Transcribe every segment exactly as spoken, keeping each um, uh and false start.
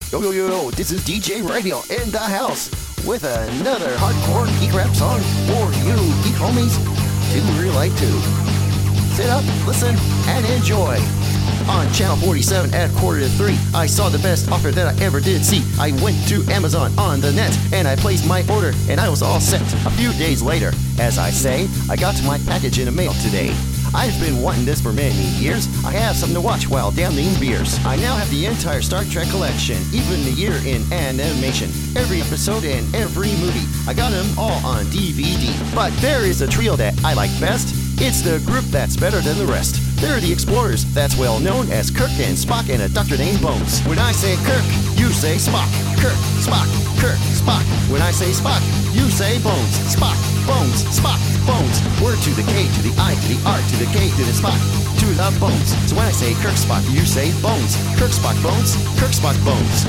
Yo, yo, yo, yo, this is D J Radio in the house with another hardcore geek rap song for you geek homies to relate to. Sit up, listen, and enjoy. On Channel forty-seven at quarter to three, I saw the best offer that I ever did see. I went to Amazon on the net, and I placed my order, and I was all set. A few days later, as I say, I got my package in the mail today. I've been wanting this for many years. I have something to watch while downing beers. I now have the entire Star Trek collection, even the year in animation. Every episode and every movie. I got them all on D V D. But there is a trio that I like best. It's the group that's better than the rest. They're the Explorers, that's well known as Kirk and Spock and a doctor named Bones. When I say Kirk, you say Spock. Kirk, Spock, Kirk, Spock. When I say Spock, you say Bones. Spock, Bones, Spock, Bones. Word to the K, to the I, to the R, to the K, to the Spock, to the Bones. So when I say Kirk, Spock, you say Bones. Kirk, Spock, Bones. Kirk, Spock, Bones.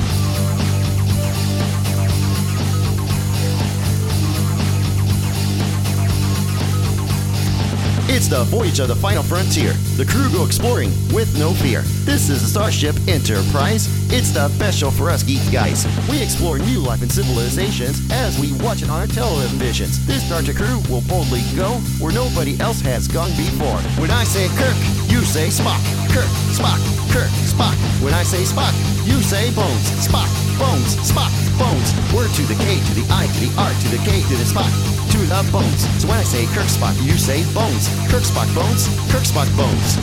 It's the voyage of the final frontier. The crew go exploring with no fear. This is the Starship Enterprise. It's the best show for us geek guys. We explore new life and civilizations as we watch it on our televisions. This Star Trek crew will boldly go where nobody else has gone before. When I say Kirk, you say Spock. Kirk, Spock, Kirk, Spock. When I say Spock, you say Bones. Spock, Bones, Spock, Bones. Word to the K, to the I, to the R, to the K, to the Spock, to the Bones. So when I say Kirk, Spock, you say Bones. Kirk, Spock, Bones. Kirk, Spock, Bones.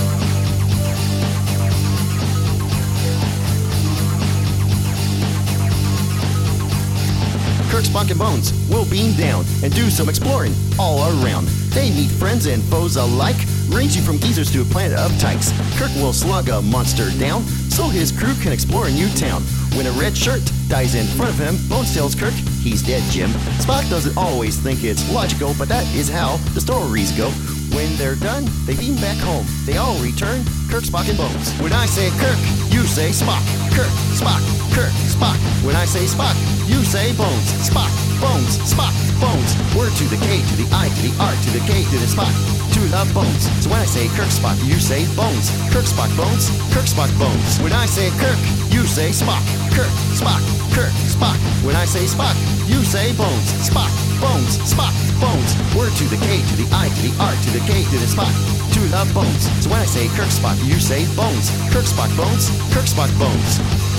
Kirk, Spock, and Bones will beam down and do some exploring all around. They meet friends and foes alike, ranging from geezers to a planet of tykes. Kirk will slug a monster down so his crew can explore a new town. When a red shirt dies in front of him, Bones tells Kirk he's dead, Jim. Spock doesn't always think it's logical, but that is how the stories go. When they're done, they beam back home. They all return, Kirk, Spock, and Bones. When I say Kirk, you say Spock. Kirk, Spock, Kirk, Spock. When I say Spock, you say Bones. Spock, Bones, Spock, Bones. Word to the K, to the I, to the R, to the K, to the Spock, to the Bones. So when I say Kirk, Spock, you say Bones. Kirk, Spock, Bones. Kirk, Spock, Bones. When I say Kirk, you say Spock. Kirk, Spock, Kirk, Spock. When I say Spock, you say Bones. Spock, Bones, Spock, Bones. Word to the K, to the I, to the R, to the K, to the Spock, to the Bones. So when I say Kirk, Spock, you say Bones. Kirk, Spock, Bones. Kirk, Spock, Bones.